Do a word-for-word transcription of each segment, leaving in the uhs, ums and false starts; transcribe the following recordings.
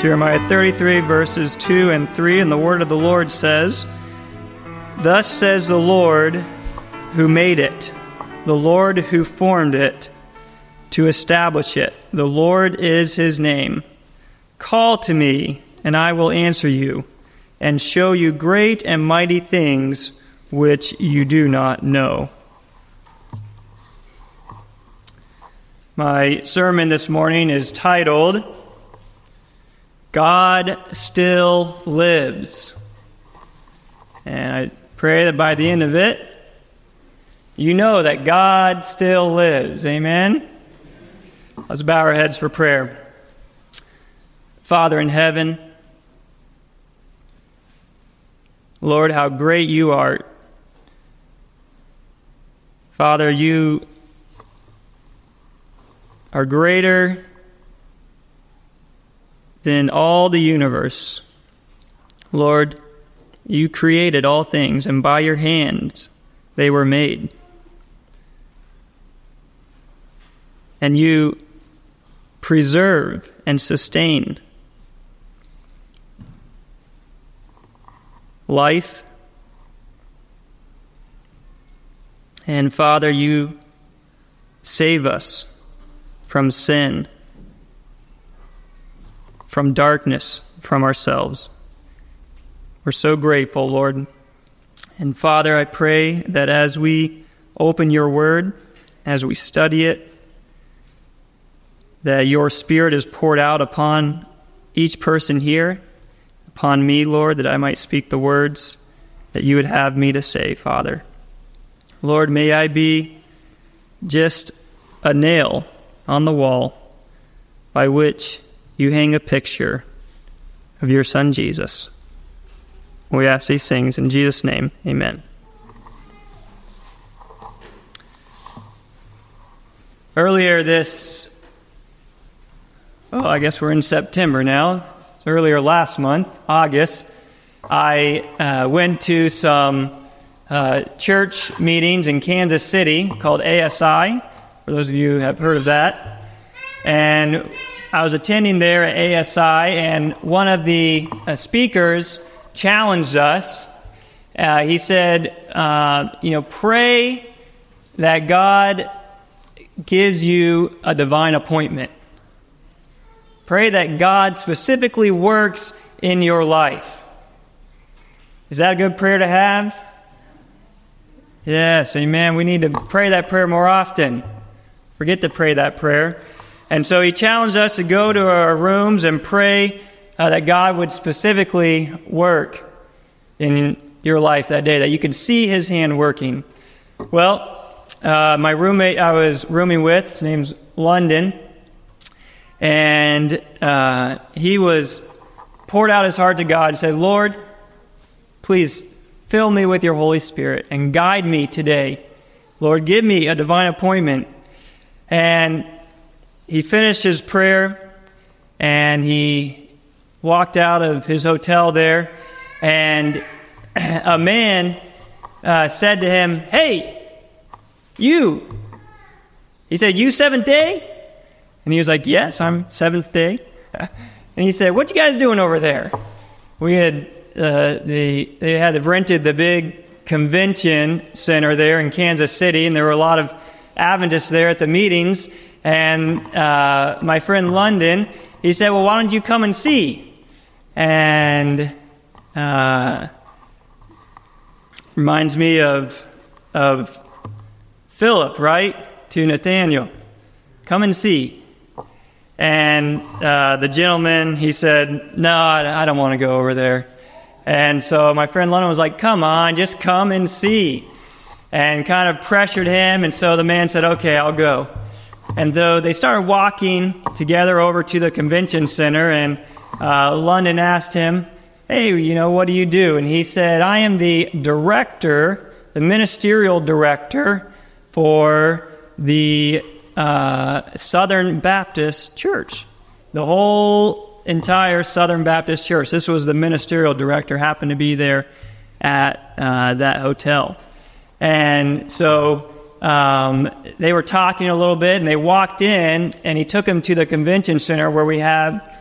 Jeremiah thirty-three, verses two and three, and the word of the Lord says, "Thus says the Lord who made it, the Lord who formed it, to establish it. The Lord is his name. Call to me, and I will answer you, and show you great and mighty things which you do not know." My sermon this morning is titled, "God Still Lives." And I pray that by the end of it, you know that God still lives. Amen? Let's bow our heads for prayer. Father in heaven, Lord, how great you are. Father, you are greater than all the universe. Lord, you created all things, and by your hands they were made. And you preserve and sustain life. And Father, you save us from sin, from darkness, from ourselves. We're so grateful, Lord. And Father, I pray that as we open your word, as we study it, that your Spirit is poured out upon each person here, upon me, Lord, that I might speak the words that you would have me to say, Father. Lord, may I be just a nail on the wall by which you hang a picture of your Son, Jesus. We ask these things in Jesus' name. Amen. Earlier this, oh, I guess we're in September now. Earlier last month, August, I uh, went to some uh, church meetings in Kansas City called A S I, for those of you who have heard of that. And I was attending there at A S I, and one of the uh, speakers challenged us. Uh, he said, uh, you know, pray that God gives you a divine appointment. Pray that God specifically works in your life. Is that a good prayer to have? Yes, amen. We need to pray that prayer more often. Forget to pray that prayer. And so he challenged us to go to our rooms and pray uh, that God would specifically work in your life that day, that you could see his hand working. Well, uh, my roommate I was rooming with, his name's London, and uh, he was poured out his heart to God and said, "Lord, please fill me with your Holy Spirit and guide me today. Lord, give me a divine appointment." And he finished his prayer, and he walked out of his hotel there, and a man uh, said to him, "Hey, you." He said, "You Seventh Day?" And he was like, "Yes, I'm Seventh Day." And he said, "What you guys doing over there?" We had uh, the they had rented the big convention center there in Kansas City, and there were a lot of Adventists there at the meetings. And uh, my friend London, he said, "Well, why don't you come and see?" And uh, reminds me of of Philip, right? To Nathaniel, "Come and see." And uh, the gentleman, he said, "No, I, I don't want to go over there." And so my friend London was like, "Come on, just come and see." And kind of pressured him. And so the man said, "Okay, I'll go." And though they started walking together over to the convention center, and uh, London asked him, "Hey, you know, what do you do?" And he said, "I am the director, the ministerial director for the uh, Southern Baptist Church." The whole entire Southern Baptist Church. This was the ministerial director, happened to be there at uh, that hotel. And so um, they were talking a little bit, and they walked in, and he took him to the convention center where we have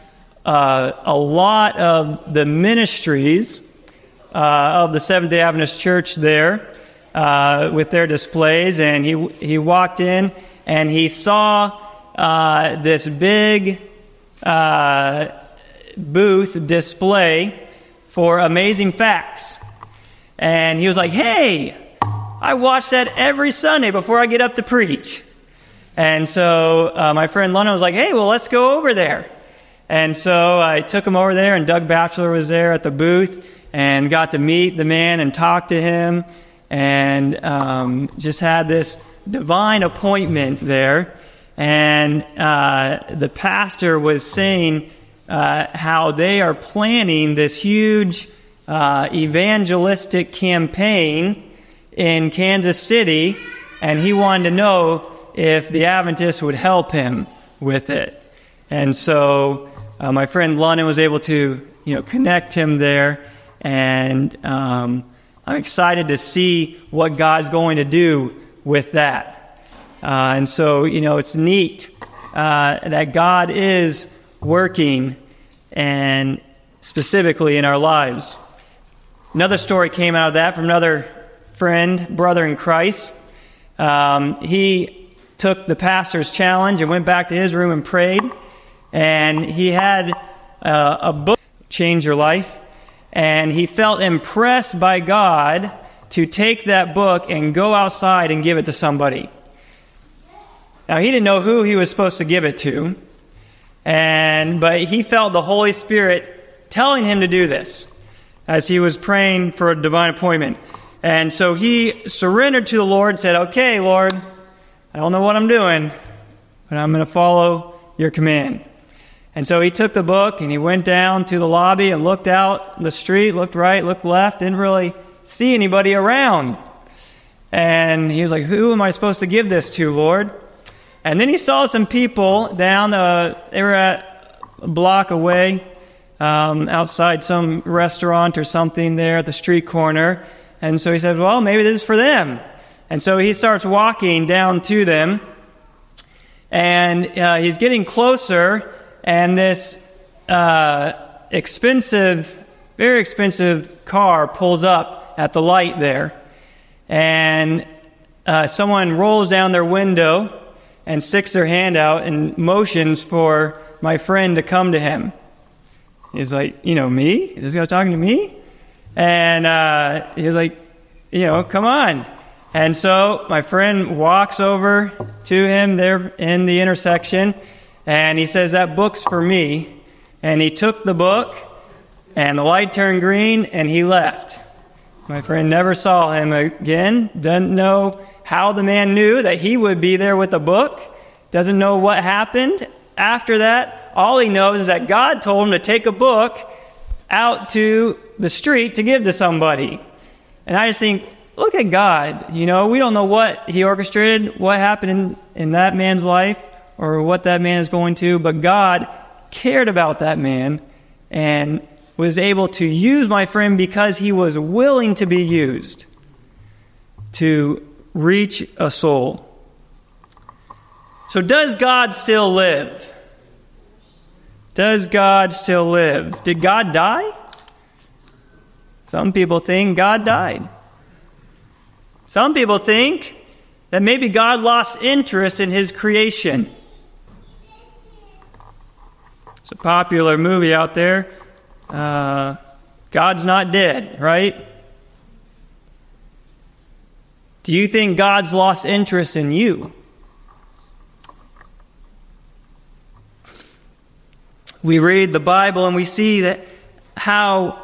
uh, a lot of the ministries uh, of the Seventh-day Adventist Church there uh, with their displays. And he he walked in and he saw uh, this big uh, booth display for Amazing Facts. And he was like, hey, I watch that every Sunday before I get up to preach. And so uh, my friend London was like, hey, well, let's go over there. And so I took him over there, and Doug Batchelor was there at the booth, and got to meet the man and talk to him, and um, just had this divine appointment there. And uh, the pastor was saying uh, how they are planning this huge uh, evangelistic campaign in Kansas City, and he wanted to know if the Adventists would help him with it. And so uh, my friend London was able to, you know, connect him there, and um, I'm excited to see what God's going to do with that. Uh, and so, you know, it's neat uh, that God is working, and specifically in our lives. Another story came out of that from another friend, brother in Christ. Um, he took the pastor's challenge and went back to his room and prayed. And he had uh, a book, Change Your Life. And he felt impressed by God to take that book and go outside and give it to somebody. Now, he didn't know who he was supposed to give it to. And but he felt the Holy Spirit telling him to do this as he was praying for a divine appointment. And so he surrendered to the Lord and said, okay, Lord, I don't know what I'm doing, but I'm going to follow your command. And so he took the book and he went down to the lobby and looked out the street, looked right, looked left, didn't really see anybody around. And he was like, who am I supposed to give this to, Lord? And then he saw some people down, the, they were at a block away, um, outside some restaurant or something there at the street corner. And so he said, well, maybe this is for them. And so he starts walking down to them, and uh, he's getting closer, and this uh, expensive, very expensive car pulls up at the light there. And uh, someone rolls down their window and sticks their hand out and motions for my friend to come to him. He's like, you know, me? This guy's talking to me? And uh, he was like, you know, come on. And so my friend walks over to him there in the intersection, and he says, that book's for me. And he took the book, and the light turned green, and he left. My friend never saw him again. Doesn't know how the man knew that he would be there with the book. Doesn't know what happened after that. All he knows is that God told him to take a book out to the street to give to somebody. And I just think, look at God. You know, we don't know what he orchestrated, what happened in, in that man's life, or what that man is going to, but God cared about that man and was able to use my friend because he was willing to be used to reach a soul. So does God still live? Does God still live? Did God die? Some people think God died. Some people think that maybe God lost interest in his creation. It's a popular movie out there. Uh, God's Not Dead, right? Do you think God's lost interest in you? We read the Bible and we see that how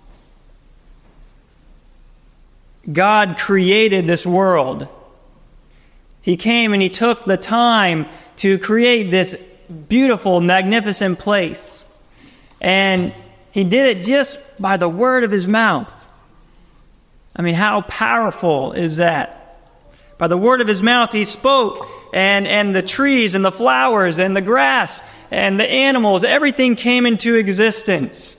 God created this world. He came and he took the time to create this beautiful, magnificent place. And he did it just by the word of his mouth. I mean, how powerful is that? By the word of his mouth, he spoke, and, and the trees and the flowers and the grass and the animals, everything came into existence.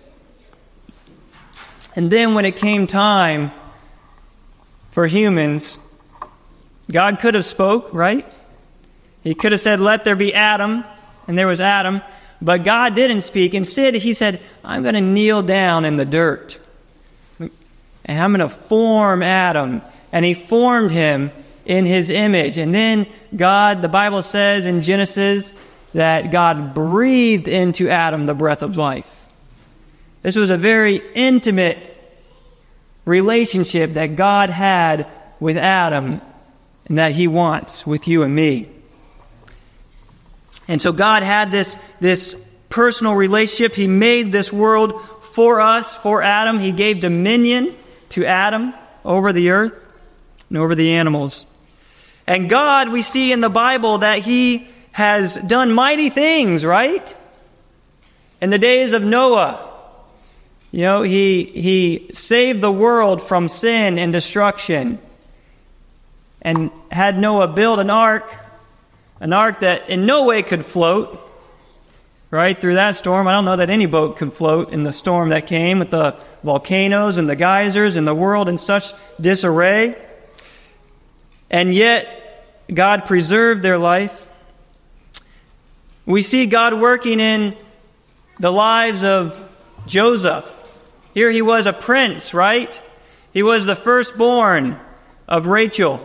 And then when it came time for humans, God could have spoke, right? He could have said, let there be Adam, and there was Adam. But God didn't speak. Instead, he said, I'm going to kneel down in the dirt. And I'm going to form Adam. And he formed him in his image. And then God, the Bible says in Genesis, that God breathed into Adam the breath of life. This was a very intimate relationship that God had with Adam and that he wants with you and me. And so God had this, this personal relationship. He made this world for us, for Adam. He gave dominion to Adam over the earth and over the animals. And God, we see in the Bible that he has done mighty things, right? In the days of Noah, you know, he, he saved the world from sin and destruction and had Noah build an ark, an ark that in no way could float, right, through that storm. I don't know that any boat could float in the storm that came with the volcanoes and the geysers and the world in such disarray. And yet, God preserved their life. We see God working in the lives of Joseph. Here he was a prince, right? He was the firstborn of Rachel.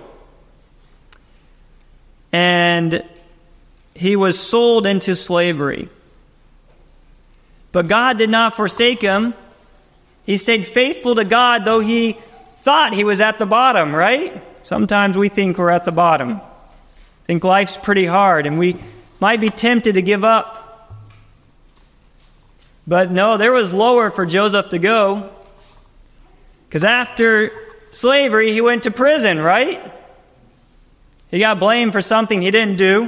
And he was sold into slavery. But God did not forsake him. He stayed faithful to God, though he thought he was at the bottom, right? Sometimes we think we're at the bottom. Think life's pretty hard, and we might be tempted to give up. But no, there was lower for Joseph to go. Because after slavery, he went to prison, right? He got blamed for something he didn't do,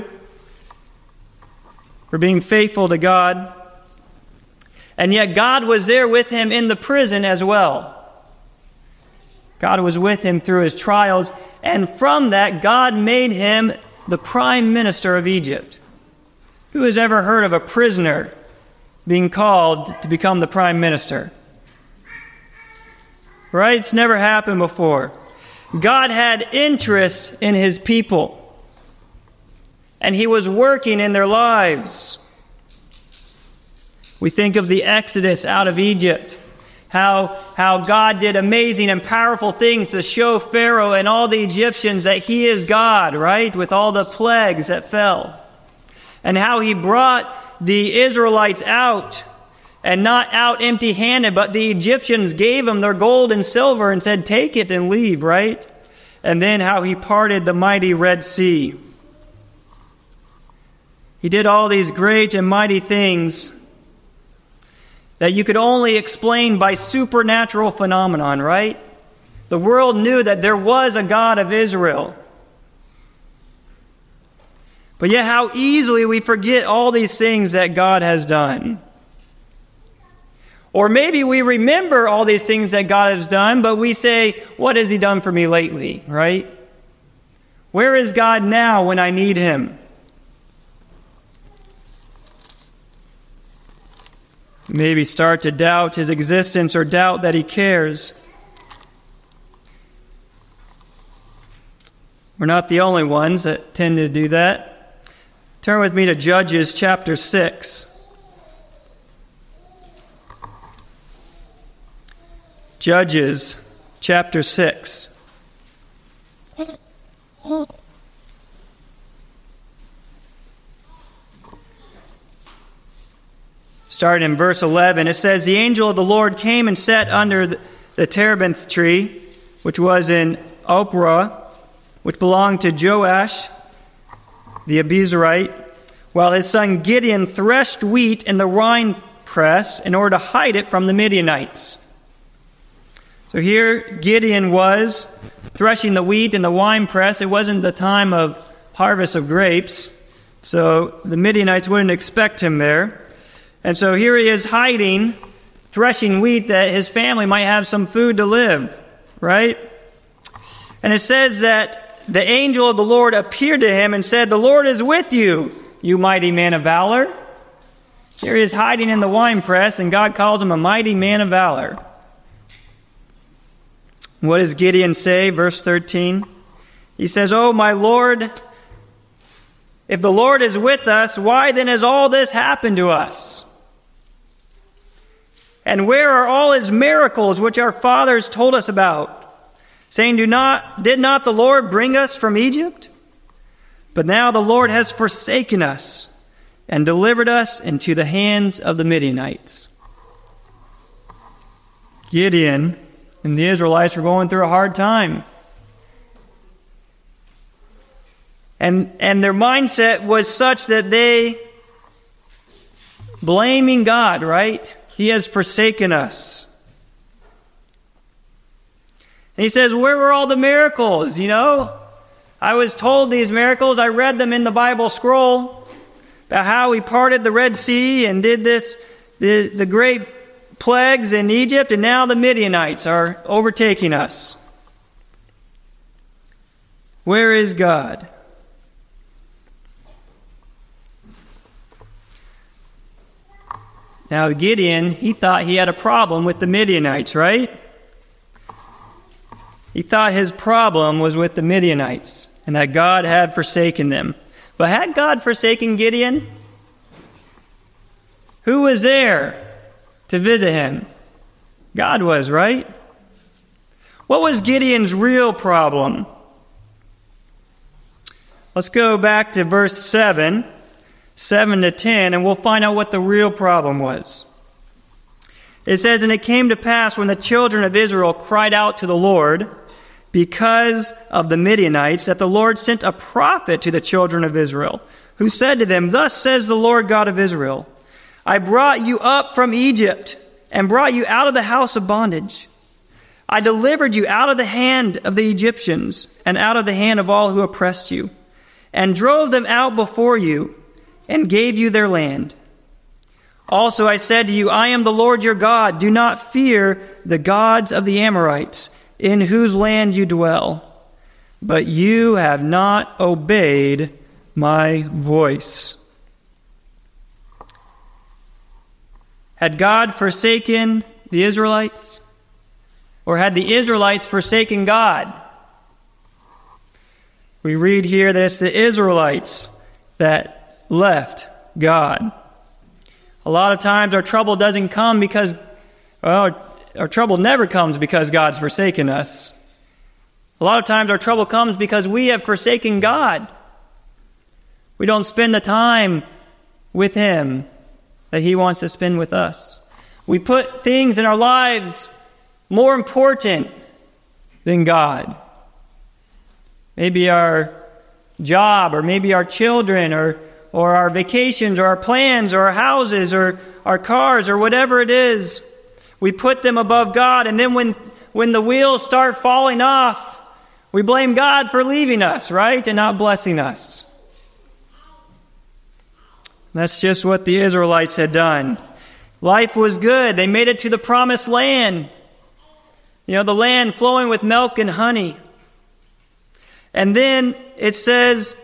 for being faithful to God. And yet God was there with him in the prison as well. God was with him through his trials, and from that, God made him the prime minister of Egypt. Who has ever heard of a prisoner being called to become the prime minister? Right? It's never happened before. God had interest in his people, and he was working in their lives. We think of the Exodus out of Egypt, how, how God did amazing and powerful things to show Pharaoh and all the Egyptians that he is God, right? With all the plagues that fell. And how he brought the Israelites out, and not out empty-handed, but the Egyptians gave them their gold and silver and said, take it and leave, right? And then how he parted the mighty Red Sea. He did all these great and mighty things that you could only explain by supernatural phenomenon, right? The world knew that there was a God of Israel. But yet how easily we forget all these things that God has done. Or maybe we remember all these things that God has done, but we say, what has he done for me lately, right? Where is God now when I need him? Maybe start to doubt his existence or doubt that he cares. We're not the only ones that tend to do that. Turn with me to Judges chapter six. Judges chapter six. Starting in verse eleven, it says, the angel of the Lord came and sat under the, the terebinth tree, which was in Ophrah, which belonged to Joash, the Abiezrite, while his son Gideon threshed wheat in the wine press in order to hide it from the Midianites. So here Gideon was threshing the wheat in the wine press. It wasn't the time of harvest of grapes, so the Midianites wouldn't expect him there. And so here he is hiding, threshing wheat that his family might have some food to live, right? And it says that the angel of the Lord appeared to him and said, the Lord is with you, you mighty man of valor. Here he is hiding in the wine press, and God calls him a mighty man of valor. What does Gideon say? Verse thirteen. He says, oh, my Lord, If the Lord is with us, why then has all this happened to us? And where are all his miracles which our fathers told us about, saying, Do not, did not the Lord bring us from Egypt? But now the Lord has forsaken us and delivered us into the hands of the Midianites. Gideon and the Israelites were going through a hard time. And, and their mindset was such that they, blaming God, right? He has forsaken us. And he says, where were all the miracles, you know? I was told these miracles. I read them in the Bible scroll about how we parted the Red Sea and did this, the, the great plagues in Egypt, and now the Midianites are overtaking us. Where is God? Now Gideon, he thought he had a problem with the Midianites, right? He thought his problem was with the Midianites and that God had forsaken them. But had God forsaken Gideon? Who was there to visit him? God was, right? What was Gideon's real problem? Let's go back to verse seven. seven to ten, and we'll find out what the real problem was. It says, And it came to pass when the children of Israel cried out to the Lord because of the Midianites, that the Lord sent a prophet to the children of Israel, who said to them, Thus says the Lord God of Israel, I brought you up from Egypt and brought you out of the house of bondage. I delivered you out of the hand of the Egyptians and out of the hand of all who oppressed you, and drove them out before you, and gave you their land. Also I said to you, I am the Lord your God. Do not fear the gods of the Amorites, in whose land you dwell. But you have not obeyed my voice. Had God forsaken the Israelites? Or had the Israelites forsaken God? We read here that it's the Israelites that left God. A lot of times our trouble doesn't come because, well, our trouble never comes because God's forsaken us. A lot of times our trouble comes because we have forsaken God. We don't spend the time with Him that He wants to spend with us. We put things in our lives more important than God. Maybe our job, or maybe our children, or or our vacations, or our plans, or our houses, or our cars, or whatever it is. We put them above God, and then when, when the wheels start falling off, we blame God for leaving us, right? And not blessing us. That's just what the Israelites had done. Life was good. They made it to the promised land. You know, the land flowing with milk and honey. And then it says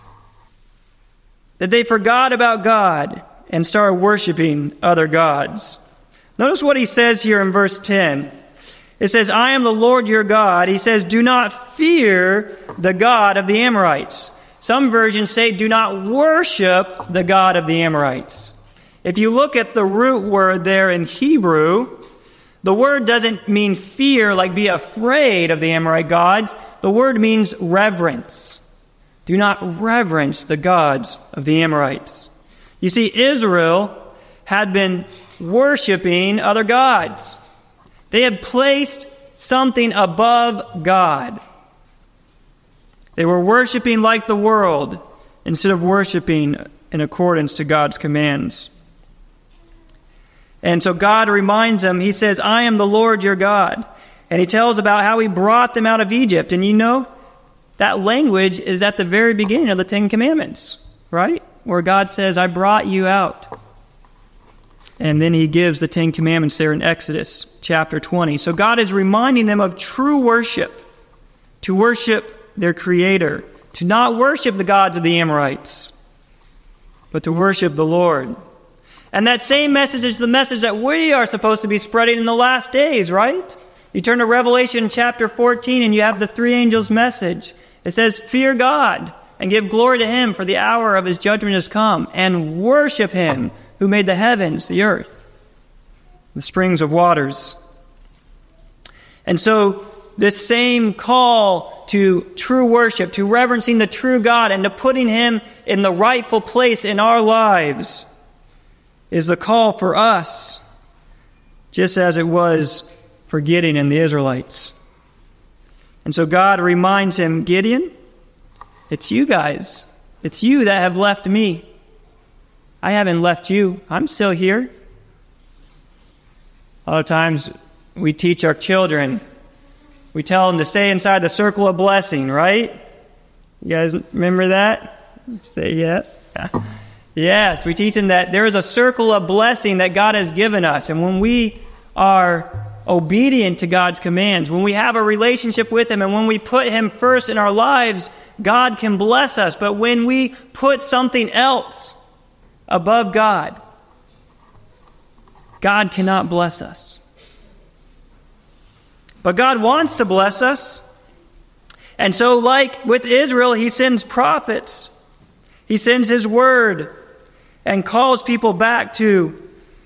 that they forgot about God and started worshiping other gods. Notice what he says here in verse ten. It says, I am the Lord your God. He says, do not fear the God of the Amorites. Some versions say, do not worship the God of the Amorites. If you look at the root word there in Hebrew, the word doesn't mean fear, like be afraid of the Amorite gods. The word means reverence. Do not reverence the gods of the Amorites. You see, Israel had been worshiping other gods. They had placed something above God. They were worshiping like the world instead of worshiping in accordance to God's commands. And so God reminds them, He says, I am the Lord your God. And He tells about how He brought them out of Egypt. And you know, that language is at the very beginning of the Ten Commandments, right? Where God says, I brought you out. And then He gives the Ten Commandments there in Exodus chapter twenty. So God is reminding them of true worship, to worship their Creator, to not worship the gods of the Amorites, but to worship the Lord. And that same message is the message that we are supposed to be spreading in the last days, right? You turn to Revelation chapter fourteen and you have the three angels' message. It says, fear God, and give glory to him, for the hour of his judgment has come, and worship him who made the heavens, the earth, the springs of waters. And so this same call to true worship, to reverencing the true God, and to putting him in the rightful place in our lives is the call for us, just as it was for Gideon and the Israelites. And so God reminds him, Gideon, it's you guys. It's you that have left me. I haven't left you. I'm still here. A lot of times we teach our children, we tell them to stay inside the circle of blessing, right? You guys remember that? Say yes. Yes, we teach them that there is a circle of blessing that God has given us. And when we are obedient to God's commands, when we have a relationship with him, and when we put him first in our lives, God can bless us. But when we put something else above God, God cannot bless us. But God wants to bless us. And so, like with Israel, he sends prophets. He sends his word and calls people back to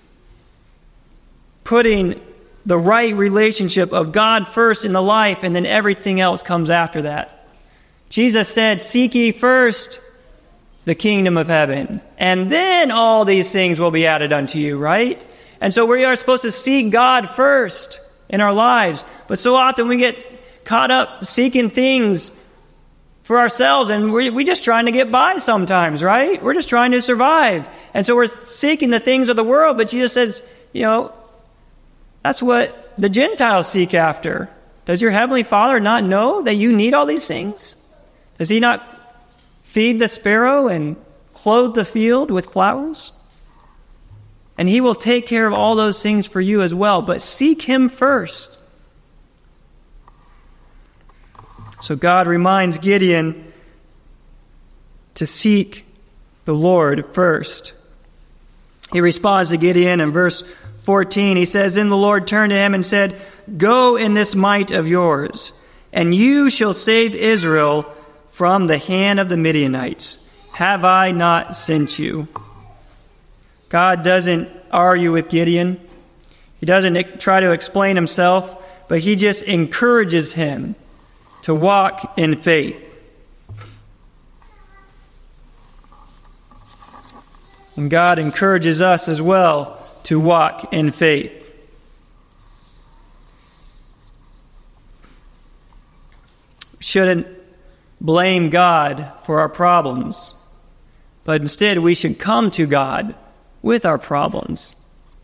putting the right relationship of God first in the life, and then everything else comes after that. Jesus said, seek ye first the kingdom of heaven, and then all these things will be added unto you, right? And so we are supposed to seek God first in our lives. But so often we get caught up seeking things for ourselves, and we're, we're just trying to get by sometimes, right? We're just trying to survive. And so we're seeking the things of the world, but Jesus says, you know, that's what the Gentiles seek after. Does your heavenly Father not know that you need all these things? Does he not feed the sparrow and clothe the field with flowers? And he will take care of all those things for you as well. But seek him first. So God reminds Gideon to seek the Lord first. He responds to Gideon in verse fourteen. He says, then the Lord turned to him and said, go in this might of yours, and you shall save Israel from the hand of the Midianites. Have I not sent you? God doesn't argue with Gideon. He doesn't try to explain himself, but he just encourages him to walk in faith. And God encourages us as well to walk in faith. We shouldn't blame God for our problems, but instead we should come to God with our problems.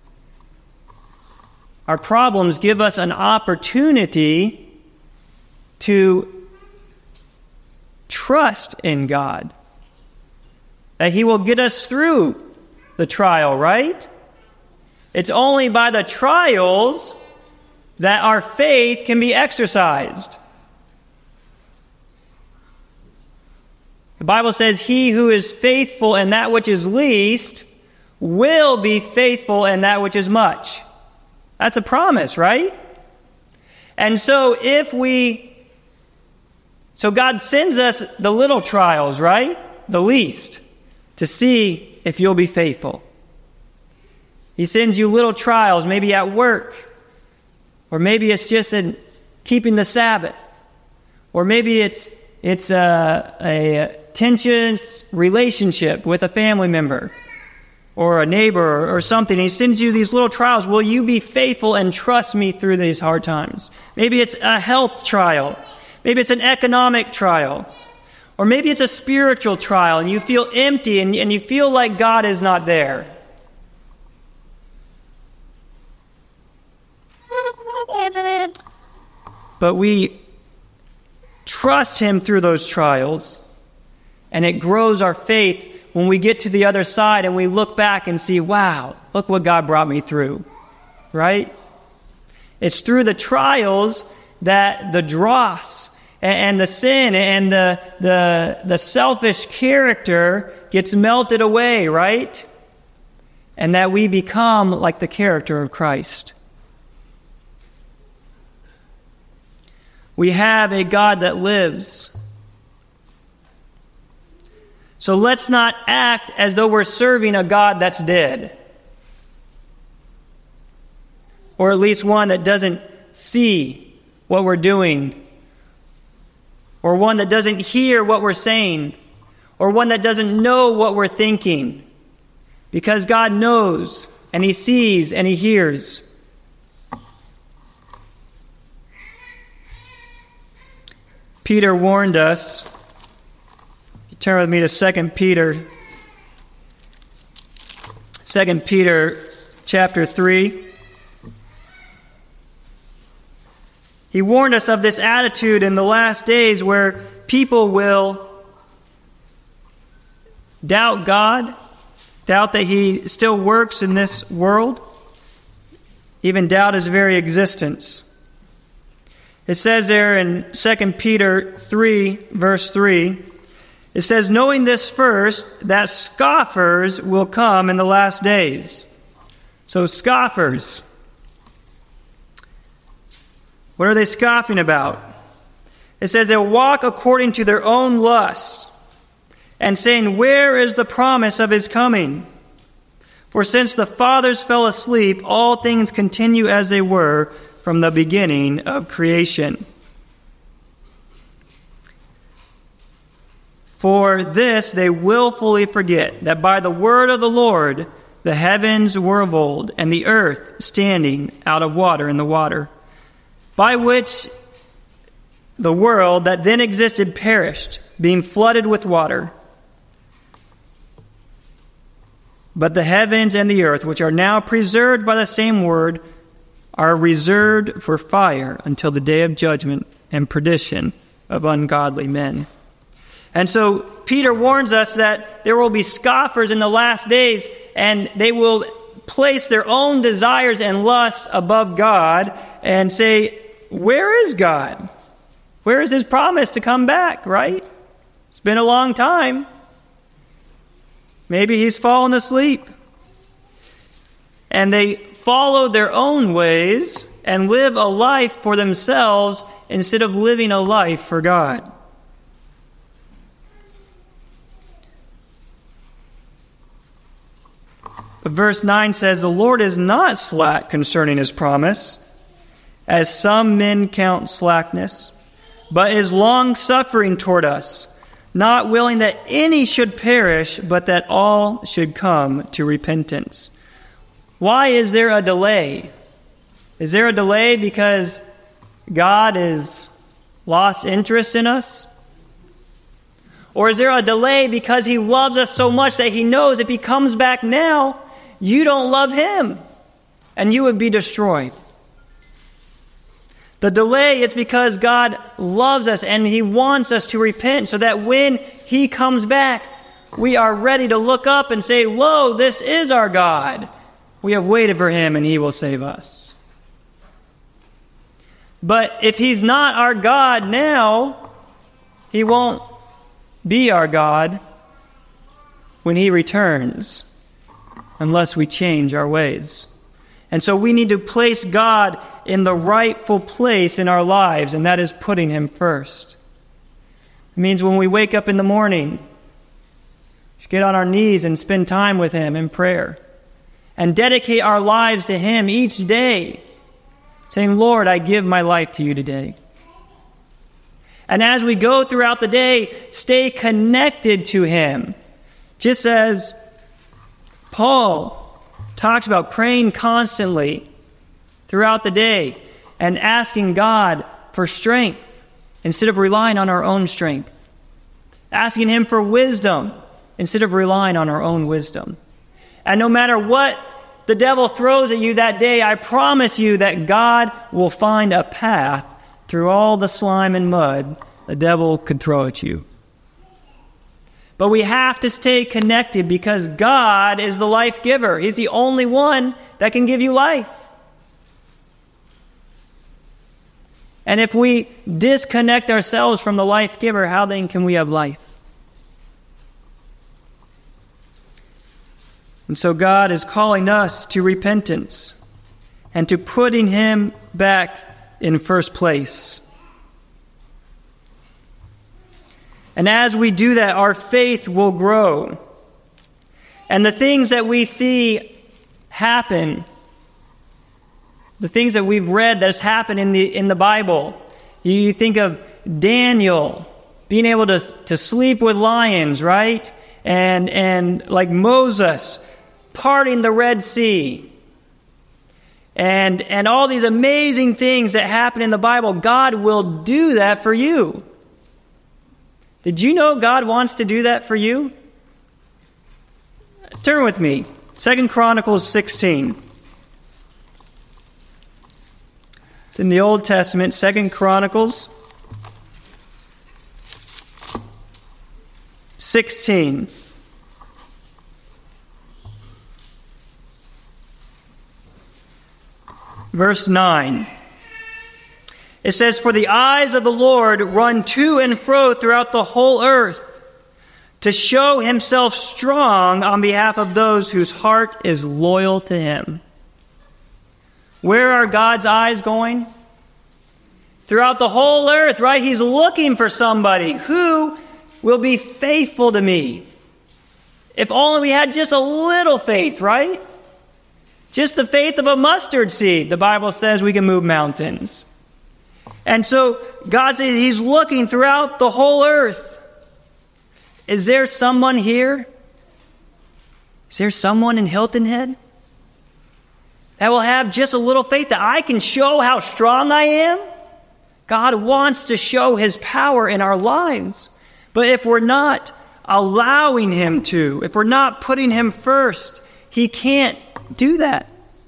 Our problems give us an opportunity to trust in God, that he will get us through the trial, right? It's only by the trials that our faith can be exercised. The Bible says, he who is faithful in that which is least will be faithful in that which is much. That's a promise, right? And so if we, so God sends us the little trials, right? The least, to see if you'll be faithful. He sends you little trials, maybe at work, or maybe it's just in keeping the Sabbath, or maybe it's it's a, a tensions relationship with a family member or a neighbor or something. He sends you these little trials. Will you be faithful and trust me through these hard times? Maybe it's a health trial. Maybe it's an economic trial. Or maybe it's a spiritual trial and you feel empty and, and you feel like God is not there. But we trust him through those trials, and it grows our faith when we get to the other side and we look back and see, wow, look what God brought me through, right? It's through the trials that the dross and the sin and the, the, the selfish character gets melted away, right? And that we become like the character of Christ. We have a God that lives. So let's not act as though we're serving a God that's dead. Or at least one that doesn't see what we're doing. Or one that doesn't hear what we're saying. Or one that doesn't know what we're thinking. Because God knows, and He sees, and He hears. Peter warned us. You turn with me to Second Peter. Second Peter chapter three. He warned us of this attitude in the last days where people will doubt God, doubt that He still works in this world, even doubt His very existence. It says there in Second Peter three, verse three, it says, knowing this first, that scoffers will come in the last days. So scoffers. What are they scoffing about? It says they'll walk according to their own lust, and saying, where is the promise of His coming? For since the fathers fell asleep, all things continue as they were from the beginning of creation. For this they willfully forget, that by the word of the Lord the heavens were of old, and the earth standing out of water in the water, by which the world that then existed perished, being flooded with water. But the heavens and the earth, which are now preserved by the same word, are reserved for fire until the day of judgment and perdition of ungodly men. And so Peter warns us that there will be scoffers in the last days, and they will place their own desires and lusts above God and say, where is God? Where is His promise to come back, right? It's been a long time. Maybe He's fallen asleep. And they follow their own ways and live a life for themselves instead of living a life for God. But verse nine says, the Lord is not slack concerning His promise, as some men count slackness, but is long-suffering toward us, not willing that any should perish, but that all should come to repentance. Why is there a delay? Is there a delay because God has lost interest in us? Or is there a delay because He loves us so much that He knows if He comes back now, you don't love Him, and you would be destroyed? The delay is because God loves us and He wants us to repent so that when He comes back, we are ready to look up and say, lo, this is our God. We have waited for Him and He will save us. But if He's not our God now, He won't be our God when He returns unless we change our ways. And so we need to place God in the rightful place in our lives, and that is putting Him first. It means when we wake up in the morning, we should get on our knees and spend time with Him in prayer and dedicate our lives to Him each day, saying, Lord, I give my life to You today. And as we go throughout the day, stay connected to Him. Just as Paul talks about praying constantly throughout the day and asking God for strength instead of relying on our own strength. Asking Him for wisdom instead of relying on our own wisdom. And no matter what the devil throws at you that day, I promise you that God will find a path through all the slime and mud the devil could throw at you. But we have to stay connected because God is the life giver. He's the only one that can give you life. And if we disconnect ourselves from the life giver, how then can we have life? And so God is calling us to repentance and to putting Him back in first place. And as we do that, our faith will grow. And the things that we see happen, the things that we've read that has happened in the in the Bible, you think of Daniel being able to, to sleep with lions, right? And and like Moses parting the Red Sea. And and all these amazing things that happen in the Bible, God will do that for you. Did you know God wants to do that for you? Turn with me. Second Chronicles sixteen. It's in the Old Testament, Second Chronicles sixteen. Verse nine. It says, "For the eyes of the Lord run to and fro throughout the whole earth, to show himself strong on behalf of those whose heart is loyal to him." Where are God's eyes going? Throughout the whole earth, right? He's looking for somebody who will be faithful to me. If only we had just a little faith, right? Just the faith of a mustard seed. The Bible says we can move mountains. And so God says he's looking throughout the whole earth. Is there someone here? Is there someone in Hilton Head that will have just a little faith that I can show how strong I am? God wants to show his power in our lives. But if we're not allowing him to, if we're not putting him first, he can't do that.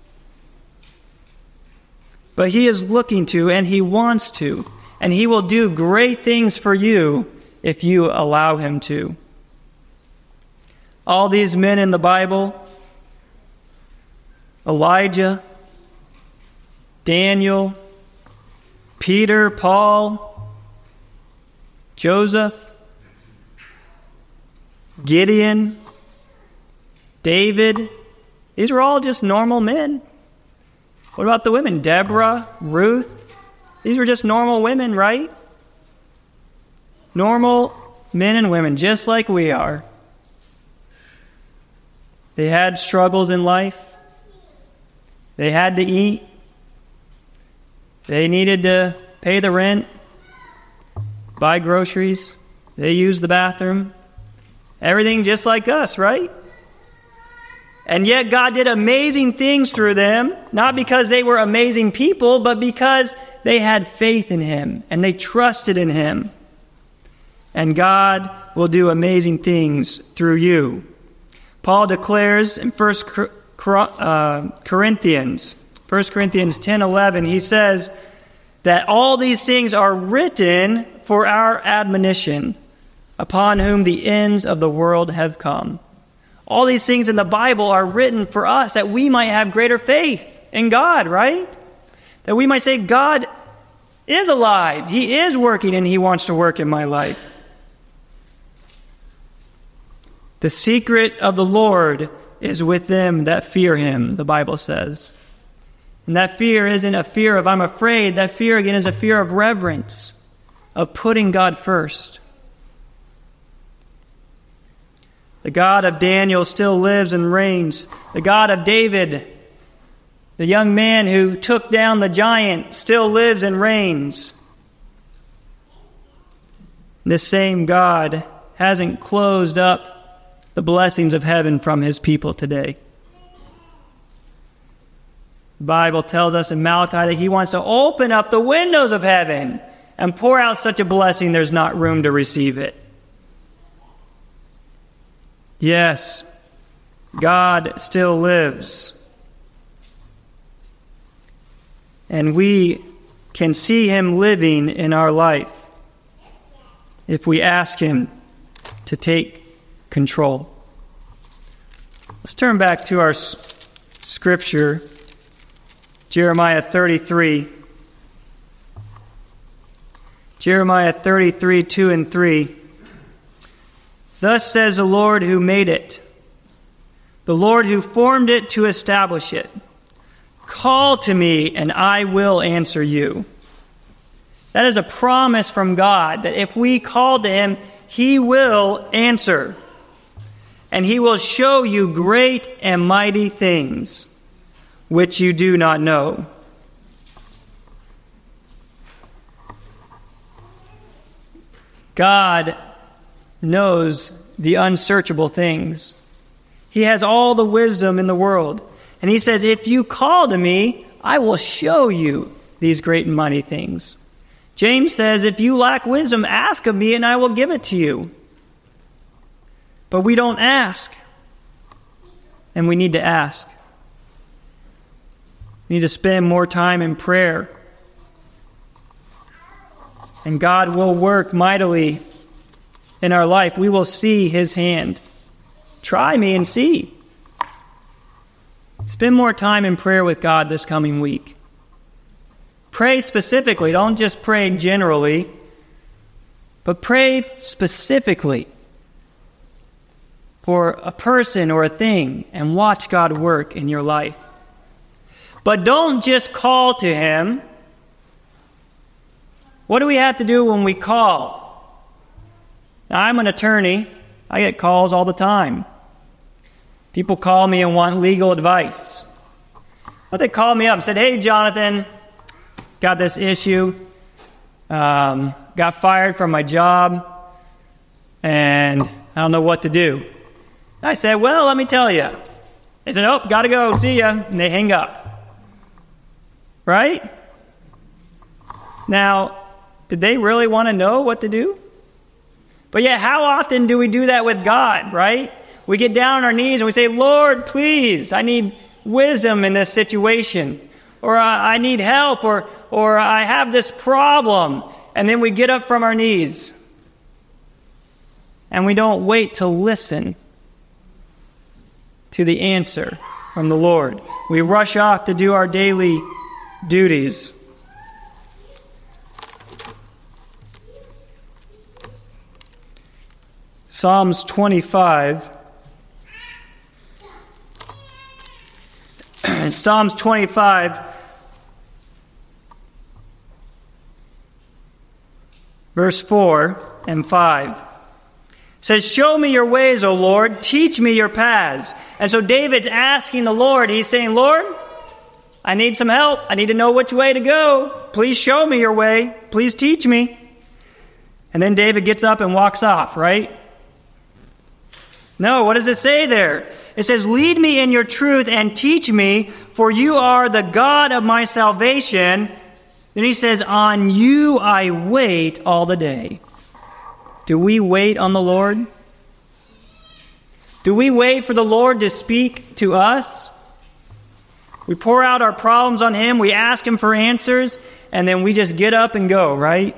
But he is looking to, and he wants to, and he will do great things for you if you allow him to. All these men in the Bible, Elijah, Daniel, Peter, Paul, Joseph, Gideon, David, these were all just normal men. What about the women? Deborah, Ruth, these were just normal women, right? Normal men and women, just like we are. They had struggles in life. They had to eat. They needed to pay the rent, buy groceries. They used the bathroom. Everything just like us, right? And yet God did amazing things through them, not because they were amazing people, but because they had faith in him and they trusted in him. And God will do amazing things through you. Paul declares in First Corinthians, First Corinthians ten eleven, he says that all these things are written for our admonition, upon whom the ends of the world have come. All these things in the Bible are written for us that we might have greater faith in God, right? That we might say, God is alive. He is working and he wants to work in my life. The secret of the Lord is with them that fear him, the Bible says. And that fear isn't a fear of I'm afraid. That fear, again, is a fear of reverence, of putting God first. The God of Daniel still lives and reigns. The God of David, the young man who took down the giant, still lives and reigns. This same God hasn't closed up the blessings of heaven from his people today. The Bible tells us in Malachi that he wants to open up the windows of heaven and pour out such a blessing there's not room to receive it. Yes, God still lives. And we can see him living in our life if we ask him to take control. Let's turn back to our s- scripture, Jeremiah thirty-three. Jeremiah thirty-three, two and three. Thus says the Lord who made it, the Lord who formed it to establish it. Call to me, and I will answer you. That is a promise from God, that if we call to him, he will answer, and he will show you great and mighty things which you do not know. God knows the unsearchable things. He has all the wisdom in the world. And he says, if you call to me, I will show you these great and mighty things. James says, if you lack wisdom, ask of me and I will give it to you. But we don't ask. And we need to ask. We need to spend more time in prayer. And God will work mightily in our life. We will see his hand. Try me and see. Spend more time in prayer with God this coming week. Pray specifically. Don't just pray generally, but pray specifically for a person or a thing and watch God work in your life. But don't just call to him. What do we have to do when we call? Now, I'm an attorney. I get calls all the time. People call me and want legal advice. But they called me up and said, hey, Jonathan, got this issue. Um, got fired from my job, and I don't know what to do. I said, well, let me tell you. They said, nope, got to go, see ya. And they hang up. Right? Now, did they really want to know what to do? But yet, how often do we do that with God, right? We get down on our knees and we say, Lord, please, I need wisdom in this situation. Or I need help, or, or I have this problem. And then we get up from our knees. And we don't wait to listen to the answer from the Lord. We rush off to do our daily duties. Psalms twenty-five. Psalms twenty-five, verse four and five. Says, show me your ways, O Lord. Teach me your paths. And so David's asking the Lord. He's saying, Lord, I need some help. I need to know which way to go. Please show me your way. Please teach me. And then David gets up and walks off, right? No, what does it say there? It says, lead me in your truth and teach me, for you are the God of my salvation. Then he says, on you I wait all the day. Do we wait on the Lord? Do we wait for the Lord to speak to us? We pour out our problems on him, we ask him for answers, and then we just get up and go, right?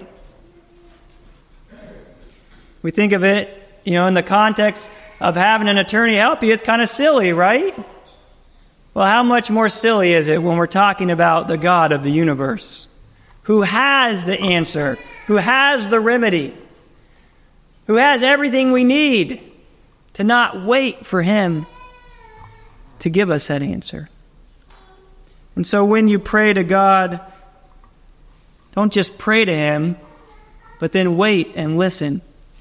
We think of it, you know, in the context of having an attorney help you, it's kind of silly, right? Well, how much more silly is it when we're talking about the God of the universe, who has the answer, who has the remedy, who has everything we need, to not wait for him to give us that answer. And so when you pray to God, don't just pray to him, but then wait and listen,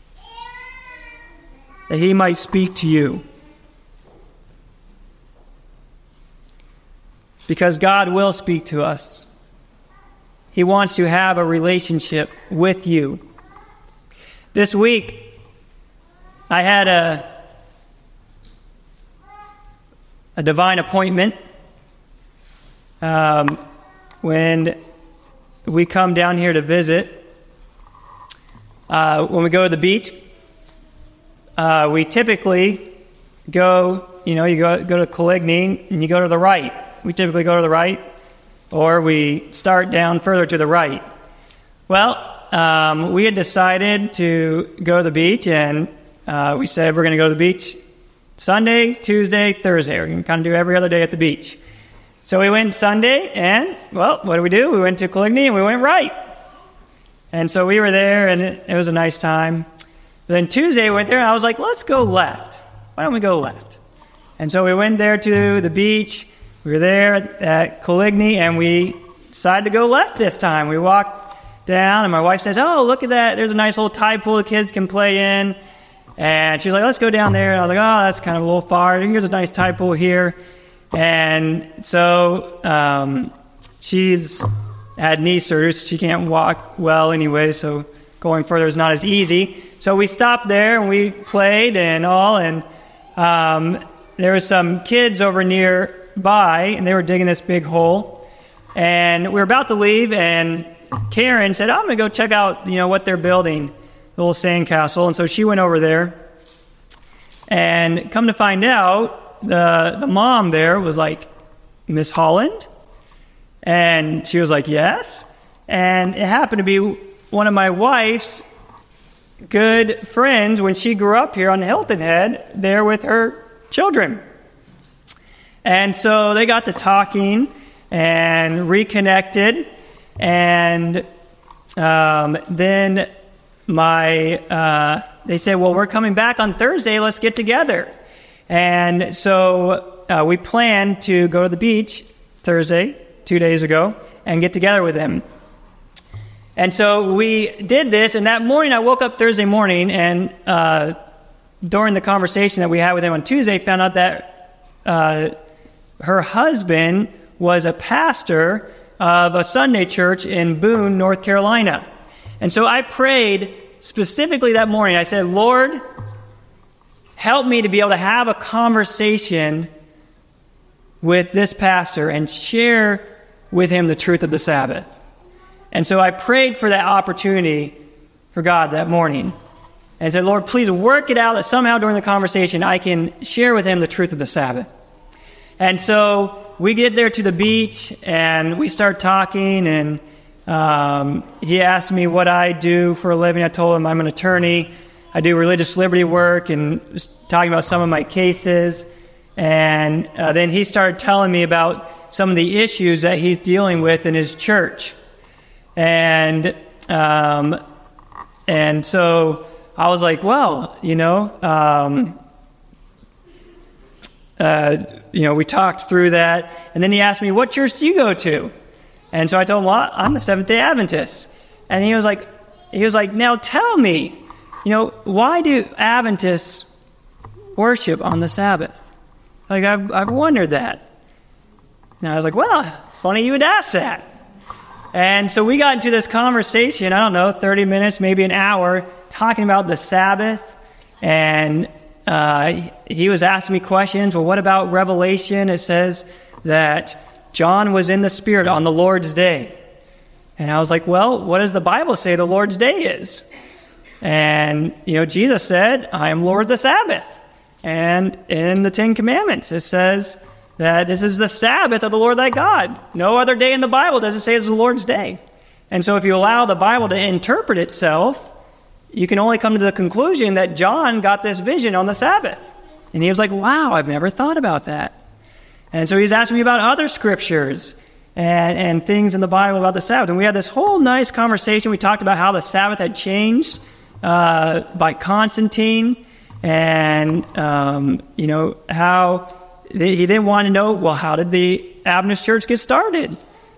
that he might speak to you. Because God will speak to us. He wants to have a relationship with you. This week, I had a, a divine appointment. Um, when we come down here to visit, uh, when we go to the beach, uh, we typically go, you know, you go, go to Coligny and you go to the right. We typically go to the right, or we start down further to the right. Well, um, we had decided to go to the beach, and uh, we said we're going to go to the beach Sunday, Tuesday, Thursday. We're going to kind of do every other day at the beach. So we went Sunday, and, well, what did we do? We went to Coligny, and we went right. And so we were there, and it, it was a nice time. Then Tuesday we went there, and I was like, let's go left. Why don't we go left? And so we went there to the beach. We were there at Coligny, and we decided to go left this time. We walked down, and my wife says, oh, look at that. There's a nice little tide pool the kids can play in. And she was like, let's go down there. And I was like, oh, that's kind of a little far. Here's a nice tide pool here. And so um, she's had knee surgery. She can't walk well anyway, so going further is not as easy. So we stopped there, and we played and all. And um, there were some kids over nearby, and they were digging this big hole. And we were about to leave, and Karen said, I'm going to go check out, you know, what they're building, the little sandcastle. And so she went over there. And come to find out, the the mom there was like, Miss Holland? And she was like, yes. And it happened to be one of my wife's good friends when she grew up here on Hilton Head, there with her children. And so they got to talking and reconnected. And um, then my uh, they said, well, we're coming back on Thursday. Let's get together. And so uh, we planned to go to the beach Thursday, two days ago, and get together with them. And so we did this. And that morning, I woke up Thursday morning, and uh, during the conversation that we had with him on Tuesday, found out that uh, her husband was a pastor of a Sunday church in Boone, North Carolina. And so I prayed specifically that morning. I said, Lord, help me to be able to have a conversation with this pastor and share with him the truth of the Sabbath. And so I prayed for that opportunity for God that morning. And said, Lord, please work it out that somehow during the conversation I can share with him the truth of the Sabbath. And so we get there to the beach, and we start talking, and um, he asked me what I do for a living. I told him I'm an attorney. I do religious liberty work, and was talking about some of my cases. And uh, then he started telling me about some of the issues that he's dealing with in his church. And um, and so I was like, well, you know, um, uh, you know, we talked through that. And then he asked me, what church do you go to? And so I told him, well, I'm a Seventh-day Adventist. And he was like, he was like, now tell me, you know, why do Adventists worship on the Sabbath? Like, I've, I've wondered that. And I was like, well, it's funny you would ask that. And so we got into this conversation, I don't know, thirty minutes, maybe an hour, talking about the Sabbath. And uh, he was asking me questions. Well, what about Revelation? It says that John was in the Spirit on the Lord's day. And I was like, well, what does the Bible say the Lord's day is? And, you know, Jesus said, I am Lord of the Sabbath. And in the Ten Commandments, it says that this is the Sabbath of the Lord thy God. No other day in the Bible does it say it's the Lord's day. And so if you allow the Bible to interpret itself, you can only come to the conclusion that John got this vision on the Sabbath. And he was like, wow, I've never thought about that. And so he's asking me about other scriptures and, and things in the Bible about the Sabbath. And we had this whole nice conversation. We talked about how the Sabbath had changed uh, by Constantine. And, um, you know, how they, he didn't want to know, well, how did the Adventist church get started?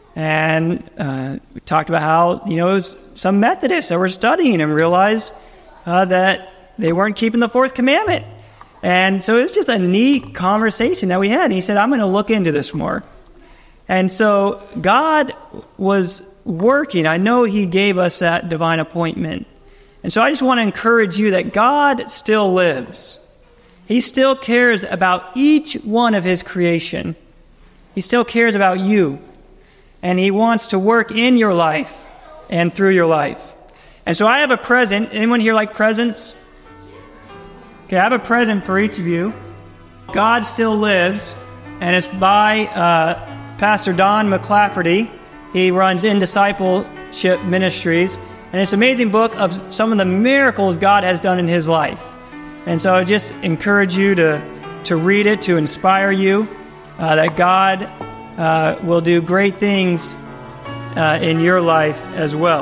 And uh, we talked about how, you know, it was some Methodists that were studying and realized uh, that they weren't keeping the fourth commandment. And so it was just a neat conversation that we had. And he said, I'm going to look into this more. And so God was working. I know he gave us that divine appointment. And so I just want to encourage you that God still lives. He still cares about each one of his creation. He still cares about you. And he wants to work in your life and through your life. And so I have a present. Anyone here like presents? Okay, I have a present for each of you. God Still Lives. And it's by uh, Pastor Don McClafferty. He runs In Discipleship Ministries. And it's an amazing book of some of the miracles God has done in his life. And so I just encourage you to, to read it, to inspire you, uh, that God uh, will do great things uh, in your life as well.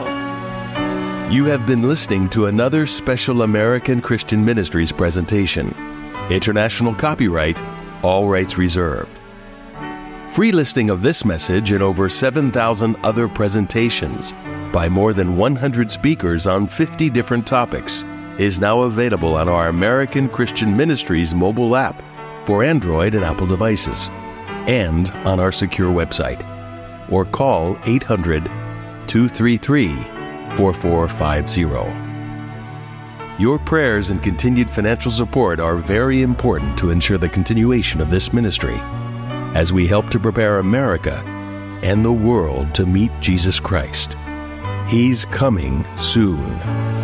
You have been listening to another special American Christian Ministries presentation. International copyright, all rights reserved. Free listing of this message and over seven thousand other presentations by more than one hundred speakers on fifty different topics, is now available on our American Christian Ministries mobile app for Android and Apple devices, and on our secure website. Or call eight hundred, two three three, four four five zero. Your prayers and continued financial support are very important to ensure the continuation of this ministry as we help to prepare America and the world to meet Jesus Christ. He's coming soon.